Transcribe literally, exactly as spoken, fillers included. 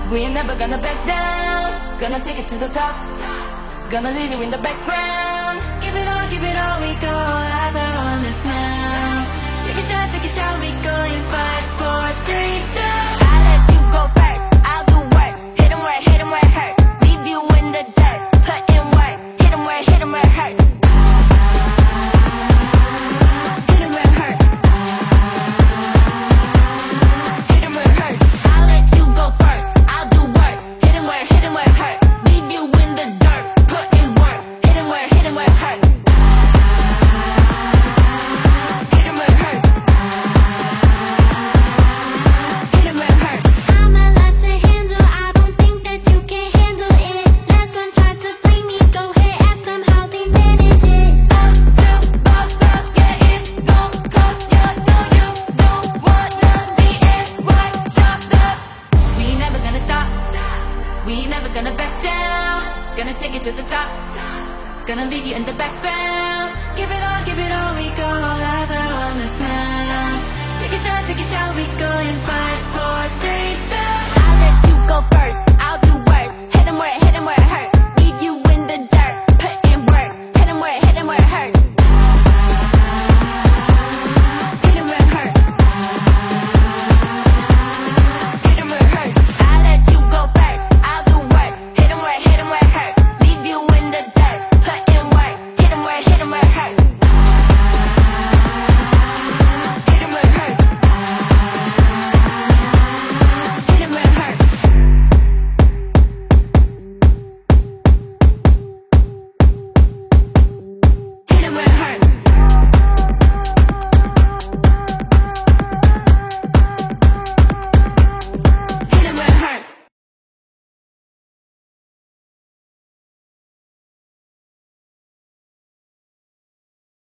We ain't never gonna back down. Gonna take it to the top. Gonna leave you in the background. Give it all, give it all, we go. Eyes are on us now. Take a shot, take a shot, we go in five, four, three, two. I let you go first, I'll do worse. Hit 'em where, hit 'em where it hurts. Leave you in the dirt, put in work. Hit 'em where, hit 'em where it hurts. Hit 'em where it hurts. Hit 'em where it hurts. I let you go first, I'll do worse. Hit 'em where, hit 'em where it hurts. Leave you in the dirt, put in work. Hit 'em where, hit 'em where it hurts. Hit 'em where it hurts. Hit 'em where it hurts. I'm a lot to handle, I don't think that you can handle it. Last one tried to blame me, go ahead, ask them how they manage it. Up to boss up, yeah, it's gon' cost ya. No, you don't want none. The N Y chopped up. We ain't never gonna stop. We ain't never gonna back down. Gonna take it to the top. Gonna leave you in the background. Give it all, give it all, we go. Eyes are on us now. Take a shot, take a shot, we go in five.